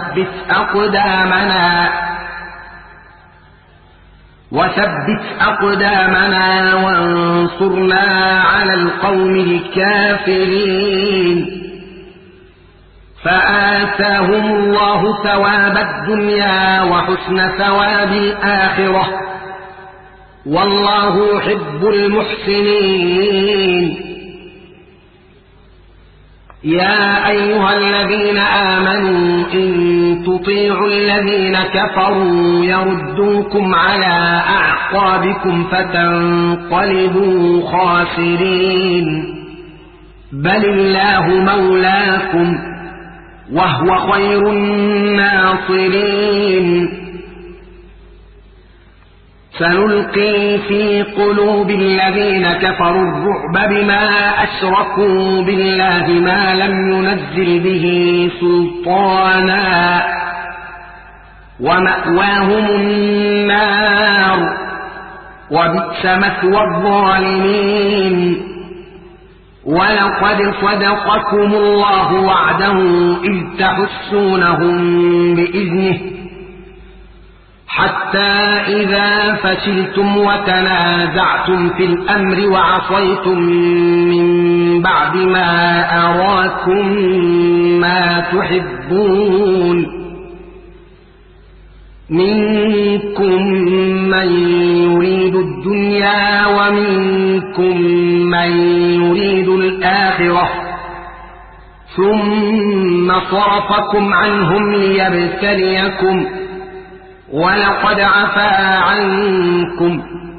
وثبت أقدامنا وانصرنا على القوم الكافرين فآتاهم الله ثواب الدنيا وحسن ثواب الآخرة والله يحب المحسنين يا أيها الذين آمنوا إن تطيعوا الذين كفروا يردوكم على أعقابكم فتنقلبوا خاسرين بل الله مولاكم وهو خير الناصرين سنلقي في قلوب الذين كفروا الرعب بما أشركوا بالله ما لم ينزل به سلطانا ومأواهم النار وبئس مثوى الظالمين ولقد صدقكم الله وعده إذ تحسونهم بإذنه حتى إذا فشلتم وتنازعتم في الأمر وعصيتم من بعد ما أراكم ما تحبون منكم من يريد الدنيا ومنكم من يريد الآخرة ثم صرفكم عنهم ليبتليكم ولقد عفا عنكم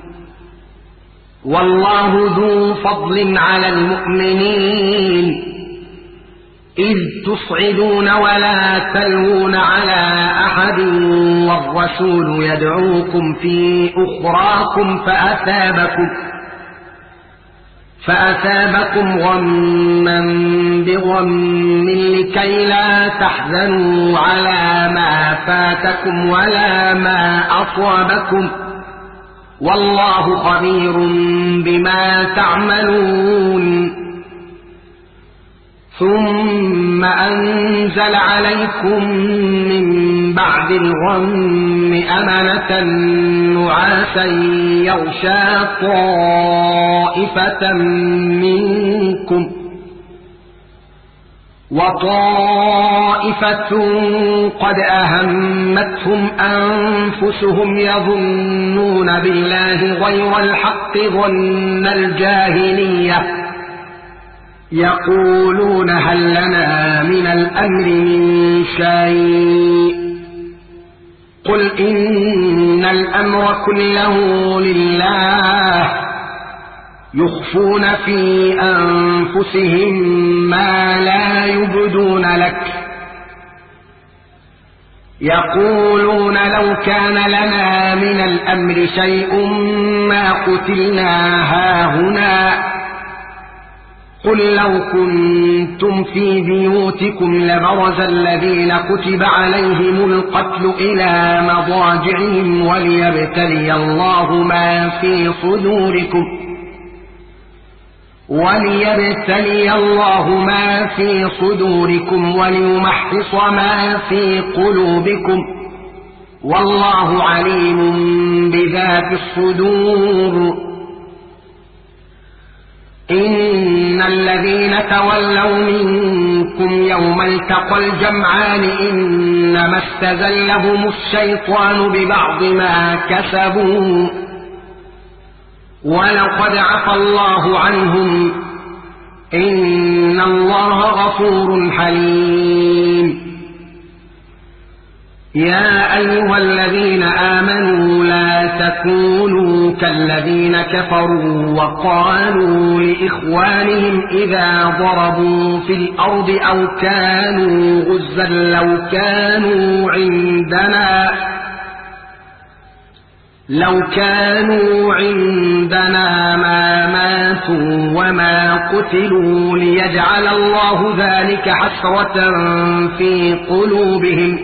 والله ذو فضل على المؤمنين إذ تصعدون ولا تلوون على أحد والرسول يدعوكم في أخراكم فأثابكم غما بغم لكي لا تحزنوا على ما فاتكم ولا ما أصابكم والله خبير بما تعملون ثم أنزل عليكم من بعد الغم أمنة نعاسا يغشى طائفة منكم وطائفة قد أهمتهم أنفسهم يظنون بالله غير الحق ظن الجاهلية يقولون هل لنا من الأمر من شيء قل إن الأمر كله لله يخفون في أنفسهم ما لا يبدون لك يقولون لو كان لنا من الأمر شيء ما قتلنا هاهنا قل لو كنتم في بيوتكم لبرز الذين كتب عليهم القتل إلى مضاجعهم وليبتلي الله ما في صدوركم وليمحص ما في قلوبكم والله عليم بذات الصدور. إن الذين تولوا منكم يوم التقى الجمعان إنما استزلهم الشيطان ببعض ما كسبوا ولقد عفى الله عنهم إن الله غفور حليم. يا أيها الذين آمنوا لا تكونوا كالذين كفروا وقالوا لإخوانهم إذا ضربوا في الأرض أو كانوا غزا لو كانوا عندنا ما ماتوا وما قتلوا ليجعل الله ذلك حسرة في قلوبهم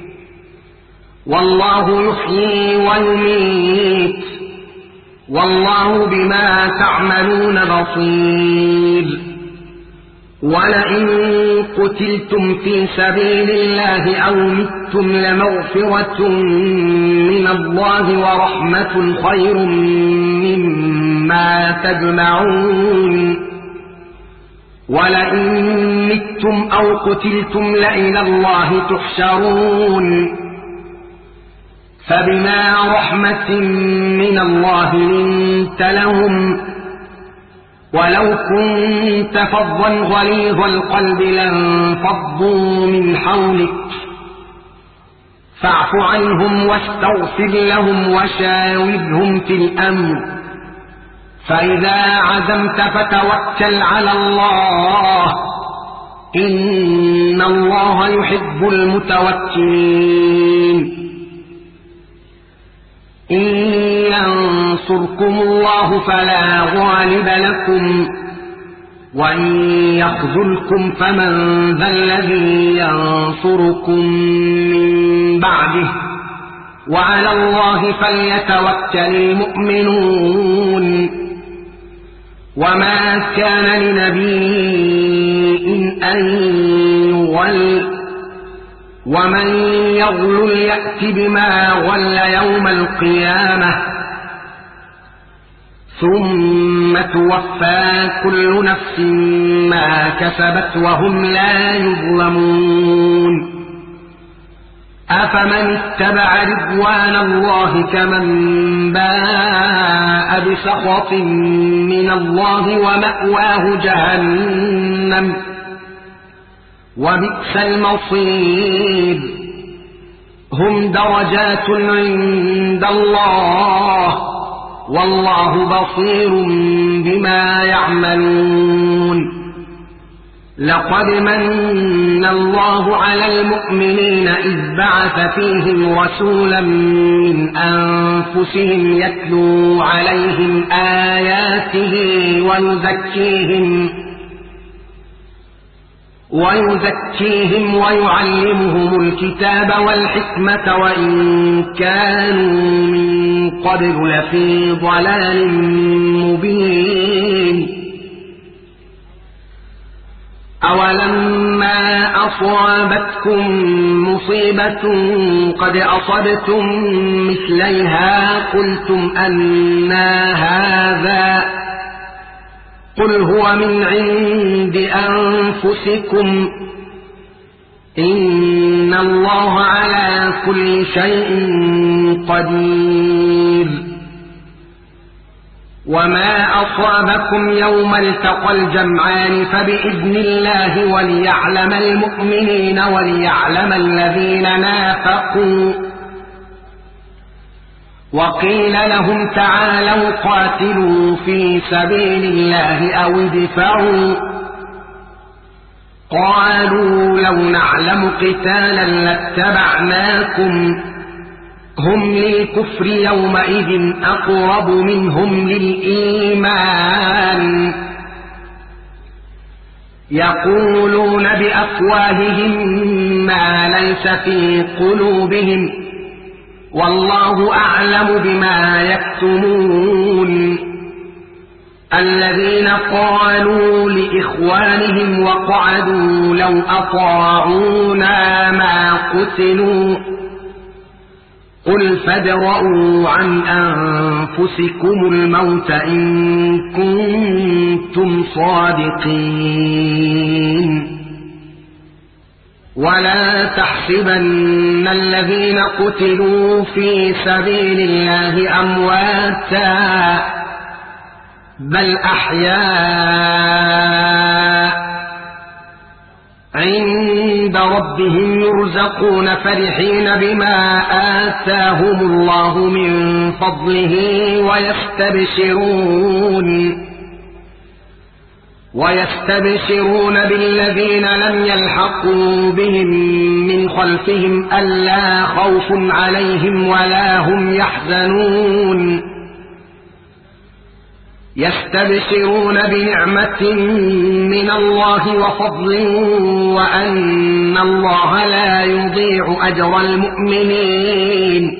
والله يحيي ويميت والله بما تعملون بصير. ولئن قتلتم في سبيل الله أو متم لمغفرة من الله ورحمة خير مما تجمعون. ولئن متم أو قتلتم لإلى الله تحشرون. فبما رحمة من الله لنت لهم ولو كنت فظا غليظ القلب لانفضوا من حولك فاعف عنهم واستغفر لهم وشاورهم في الأمر فإذا عزمت فتوكل على الله إن الله يحب المتوكلين. إن ينصركم الله فلا غالب لكم وإن يخذلكم فمن ذا الذي ينصركم من بعده وعلى الله فليتوكل المؤمنون. وما كان لنبي أن يغل ومن يغل يأت بما غل يوم القيامة ثم توفى كل نفس ما كسبت وهم لا يظلمون. أفمن اتبع رضوان الله كمن باء بسخط من الله ومأواه جهنم وبئس المصير. هم درجات عند الله والله بصير بما يعملون. لقد من الله على المؤمنين إذ بعث فيهم رسولا من أنفسهم يتلو عليهم آياته ويزكيهم ويعلمهم الكتاب والحكمة وإن كانوا من قبل لفي ضلال مبين. أولما أصابتكم مصيبة قد أصبتم مثليها قلتم أنى هذا قل هو من عند أنفسكم إن الله على كل شيء قدير. وما أصابكم يوم التقى الجمعان فبإذن الله وليعلم المؤمنين وليعلم الذين نافقوا. وقيل لهم تعالوا قاتلوا في سبيل الله أو ادفعوا قالوا لو نعلم قتالا لاتبعناكم هم للكفر يومئذ أقرب منهم للإيمان يقولون بأفواههم ما ليس في قلوبهم والله أعلم بما يكتمون. الذين قالوا لإخوانهم وقعدوا لو أطاعونا ما قتلوا قل فادرءوا عن أنفسكم الموت إن كنتم صادقين. ولا تحسبن الذين قتلوا في سبيل الله أمواتا بل أحياء عند ربهم يرزقون فرحين بما آتاهم الله من فضله ويستبشرون بالذين لم يلحقوا بهم من خلفهم ألا خوف عليهم ولا هم يحزنون. يستبشرون بنعمة من الله وفضل وأن الله لا يضيع أجر المؤمنين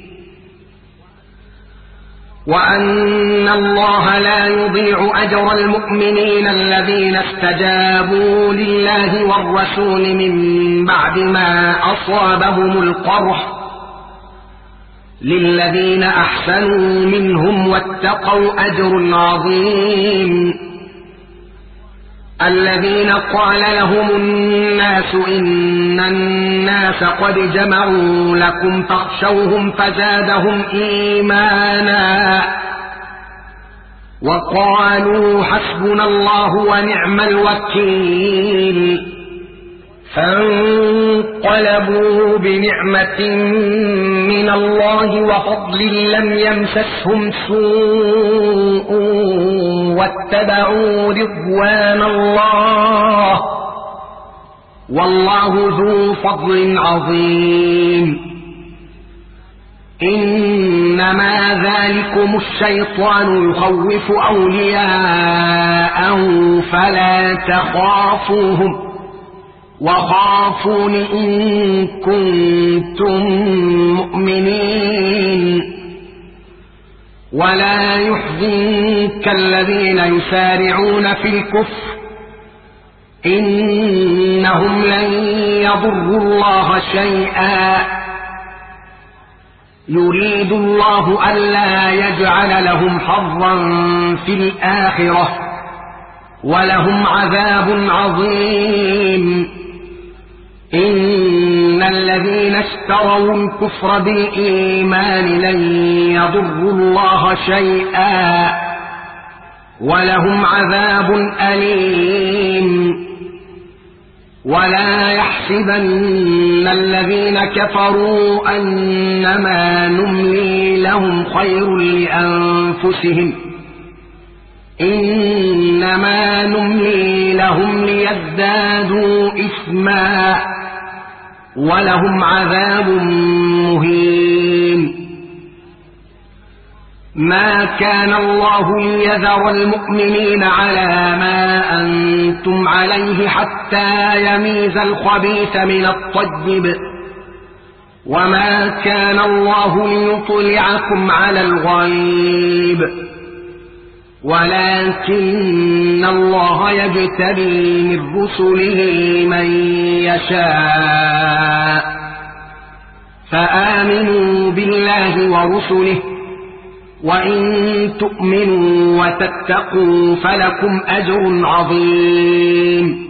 الذين استجابوا لله والرسول من بعد ما أصابهم القرح للذين أحسنوا منهم واتقوا أجر عظيم. الذين قال لهم الناس إن الناس قد جمعوا لكم فاخشوهم فزادهم إيمانا وقالوا حسبنا الله ونعم الوكيل. فانقلبوا بنعمة من الله وفضل لم يمسسهم سوء واتبعوا رضوان الله والله ذو فضل عظيم. إنما ذلكم الشيطان يخوف أولياءه فلا تخافوهم وخافون إن كنتم مؤمنين. ولا يحزنك الذين يسارعون في الكفر إنهم لن يضروا الله شيئا يريد الله ألا يجعل لهم حظا في الآخرة ولهم عذاب عظيم. إن الذين اشتروا الكفر بالإيمان لن يضروا الله شيئا ولهم عذاب أليم. ولا يحسبن الذين كفروا أنما نملي لهم خير لأنفسهم إنما نملي لهم ليزدادوا إثما ولهم عذاب مهين. ما كان الله ليذر المؤمنين على ما أنتم عليه حتى يميز الخبيث من الطيب وما كان الله ليطلعكم على الغيب ولكن الله يجتبي من رسله من يشاء فآمنوا بالله ورسله وإن تؤمنوا وتتقوا فلكم أجر عظيم.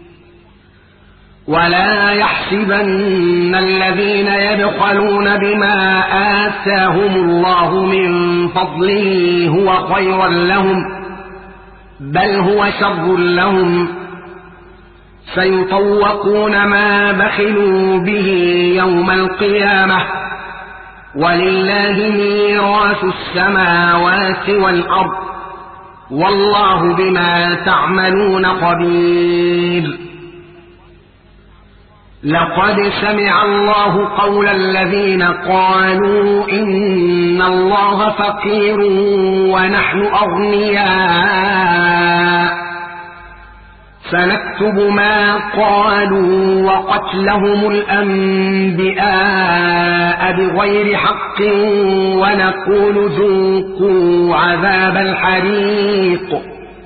ولا يحسبن الذين يبخلون بما آتاهم الله من فضله هو خيرا لهم بل هو شر لهم سيطوقون ما بخلوا به يوم القيامة ولله ميراث السماوات والأرض والله بما تعملون خبير. لقد سمع الله قول الذين قالوا إن الله فقير ونحن أغنياء سنكتب ما قالوا وقتلهم الأنبياء بغير حق ونقول ذوقوا عذاب الحريق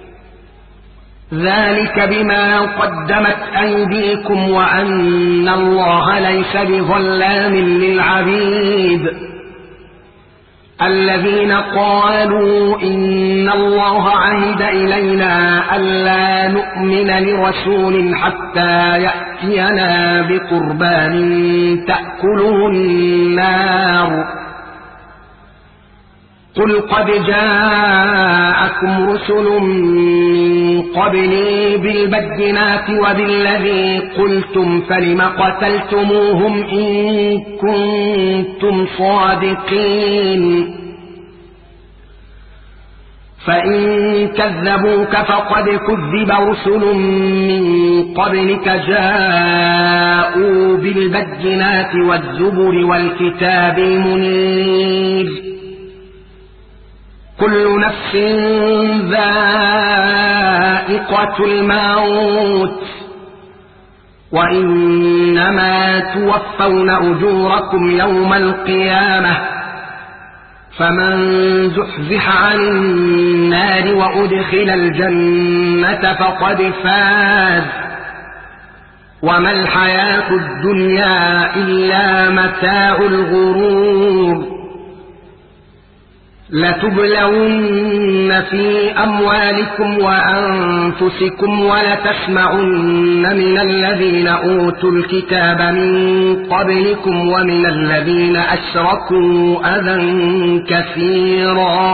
ذلك بما قدمت أيديكم وأن الله ليس بظلام للعبيد الذين قالوا إن الله عهد إلينا ألا نؤمن لرسول حتى يأتينا بقربان تأكله النار قل قد جاءكم رسل من قبلي بالبينات وبالذي قلتم فلم قتلتموهم إن كنتم صادقين فإن كذبوك فقد كذب رسل من قبلك جاءوا بالبينات والزبر والكتاب المنير كل نفس ذائقة الموت وإنما توفون أجوركم يوم القيامة فمن زحزح عن النار وأدخل الجنة فقد فاز وما الحياة الدنيا إلا متاع الغرور لتبلون في أموالكم وأنفسكم ولتسمعن من الذين أوتوا الكتاب من قبلكم ومن الذين أشركوا أذى كثيرا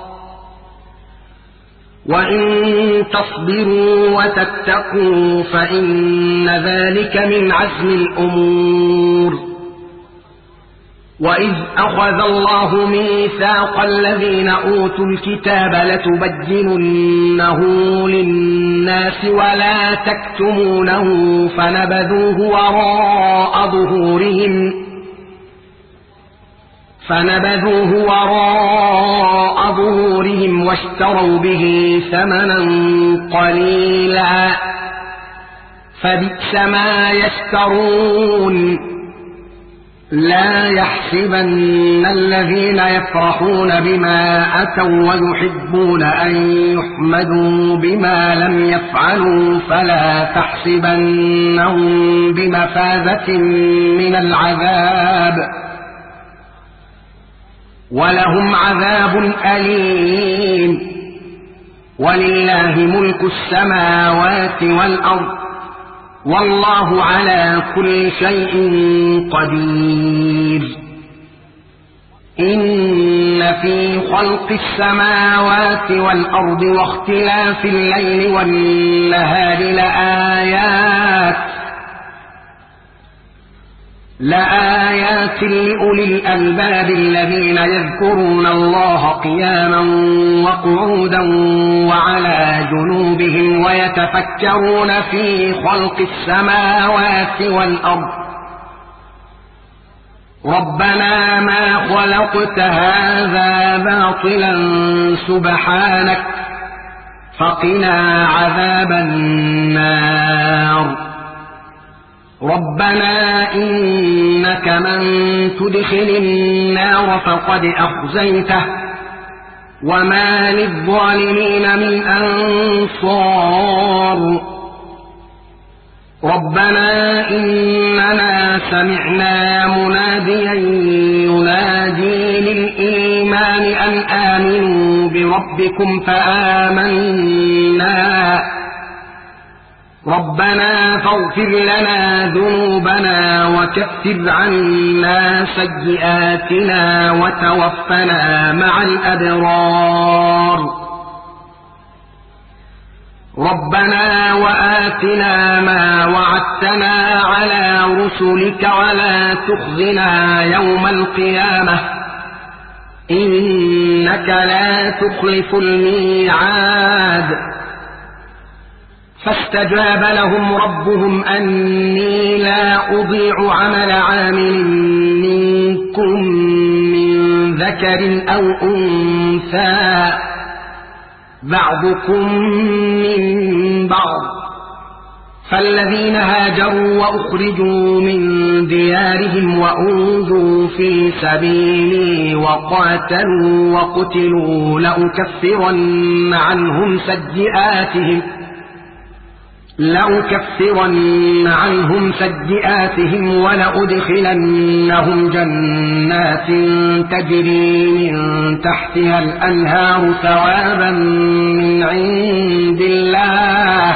وإن تصبروا وتتقوا فإن ذلك من عزم الأمور وإذ أخذ الله ميثاق الذين أوتوا الكتاب لتبيننه للناس ولا تكتمونه فنبذوه وراء ظهورهم واشتروا به ثمنا قليلا فبئس ما يشترون لا يحسبن الذين يفرحون بما أتوا ويحبون أن يحمدوا بما لم يفعلوا فلا تحسبنهم بمفازة من العذاب ولهم عذاب أليم ولله ملك السماوات والأرض والله على كل شيء قدير إن في خلق السماوات والأرض واختلاف الليل والنهار لآيات لأولي الألباب الذين يذكرون الله قياما وقعودا وعلى جنوبهم ويتفكرون في خلق السماوات والأرض ربنا ما خلقت هذا باطلا سبحانك فقنا عذاب النار ربنا إنك من تدخل النار فقد أخزيته وما للظالمين من أنصار ربنا إننا سمعنا مناديا ينادي للإيمان أن آمنوا بربكم فآمنا ربنا فاغفر لنا ذنوبنا وكفر عنا سيئاتنا وتوفنا مع الأبرار ربنا وآتنا ما وعدتنا على رسلك ولا تخزنا يوم القيامة إنك لا تخلف الميعاد فاستجاب لهم ربهم أني لا أضيع عمل عامل منكم من ذكر أو أنثى بعضكم من بعض فالذين هاجروا وأخرجوا من ديارهم وأوذوا في سبيلي وقاتلوا وقتلوا لأكفرن عنهم سيئاتهم ولأدخلنهم جنات تجري من تحتها الأنهار ثوابا من عند الله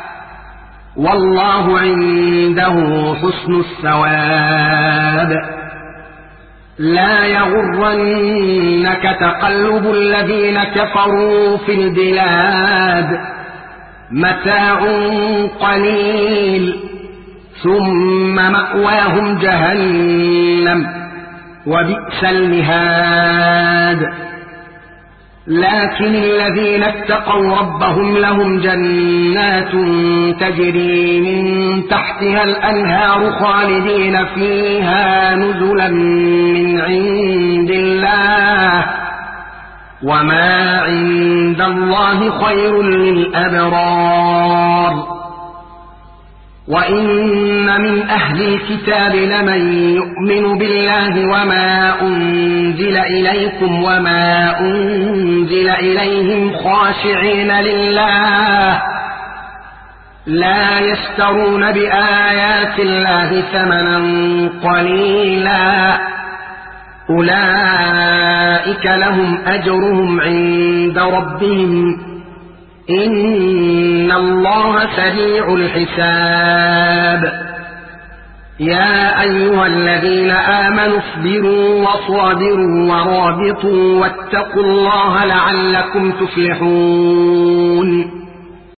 والله عنده حسن الثواب. لا يغرنك تقلب الذين كفروا في البلاد متاع قليل ثم مأواهم جهنم وبئس المهاد. لكن الذين اتقوا ربهم لهم جنات تجري من تحتها الأنهار خالدين فيها نزلا من عند الله وما عند الله خير للأبرار. وإن من أهل الكتاب لمن يؤمن بالله وما أنزل إليكم وما أنزل إليهم خاشعين لله لا يشترون بآيات الله ثمنا قليلا أولئك لهم أجرهم عند ربهم إن الله سريع الحساب. يا أيها الذين آمنوا اصبروا وصابروا ورابطوا واتقوا الله لعلكم تفلحون.